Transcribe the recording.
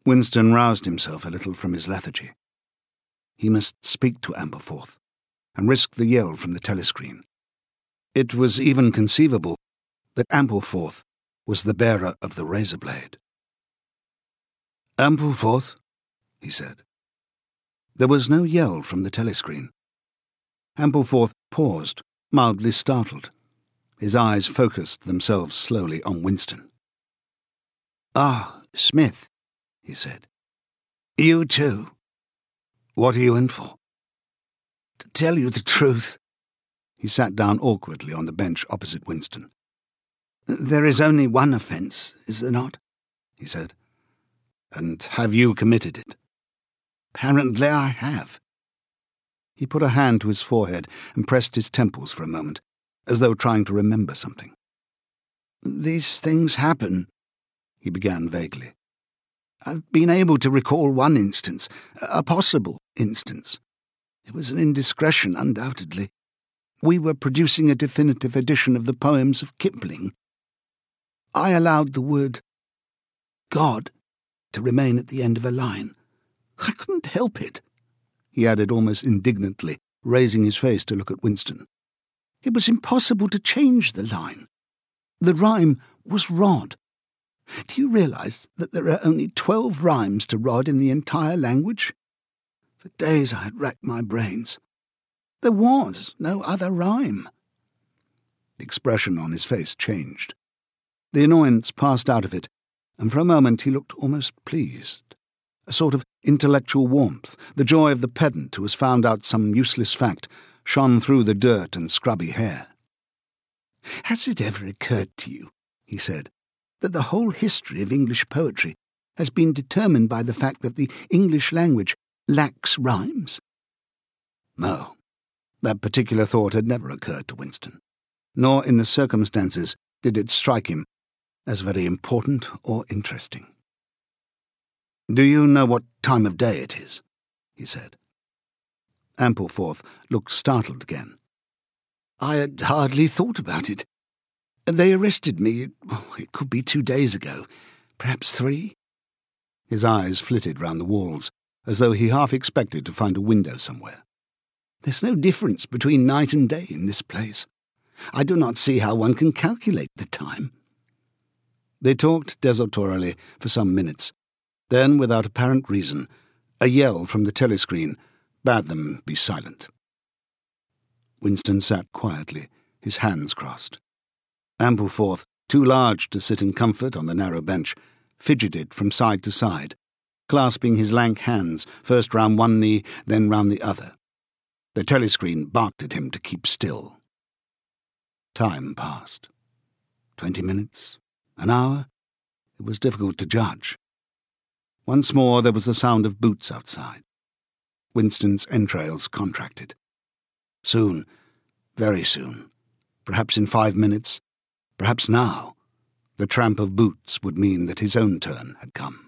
Winston roused himself a little from his lethargy. He must speak to Ampleforth and risk the yell from the telescreen. It was even conceivable that Ampleforth was the bearer of the razor blade. "Ampleforth," he said. There was no yell from the telescreen. Ampleforth paused, mildly startled. His eyes focused themselves slowly on Winston. "Ah, Smith," he said. "You too. What are you in for?" "To tell you the truth." He sat down awkwardly on the bench opposite Winston. "There is only one offence, is there not?" he said. "And have you committed it?" "Apparently I have." He put a hand to his forehead and pressed his temples for a moment, as though trying to remember something. "These things happen," he began vaguely. "I've been able to recall one instance, a possible instance. It was an indiscretion, undoubtedly. We were producing a definitive edition of the poems of Kipling. I allowed the word God to remain at the end of a line. I couldn't help it," he added almost indignantly, raising his face to look at Winston. "It was impossible to change the line. The rhyme was rod. Do you realize that there are only 12 rhymes to rod in the entire language? For days I had racked my brains. There was no other rhyme." The expression on his face changed. The annoyance passed out of it, and for a moment he looked almost pleased. A sort of intellectual warmth, the joy of the pedant who has found out some useless fact, shone through the dirt and scrubby hair. "Has it ever occurred to you," he said, "that the whole history of English poetry has been determined by the fact that the English language lacks rhymes?" No, that particular thought had never occurred to Winston, nor in the circumstances did it strike him as very important or interesting. "Do you know what time of day it is?" he said. Ampleforth looked startled again. "I had hardly thought about it. They arrested me, it could be 2 days ago, perhaps 3. His eyes flitted round the walls, as though he half expected to find a window somewhere. "There's no difference between night and day in this place. I do not see how one can calculate the time." They talked desultorily for some minutes. Then, without apparent reason, a yell from the telescreen bade them be silent. Winston sat quietly, his hands crossed. Ampleforth, too large to sit in comfort on the narrow bench, fidgeted from side to side, clasping his lank hands first round one knee, then round the other. The telescreen barked at him to keep still. Time passed. 20 minutes, an hour, it was difficult to judge. Once more there was the sound of boots outside. Winston's entrails contracted. Soon, very soon, perhaps in 5 minutes, perhaps now, the tramp of boots would mean that his own turn had come.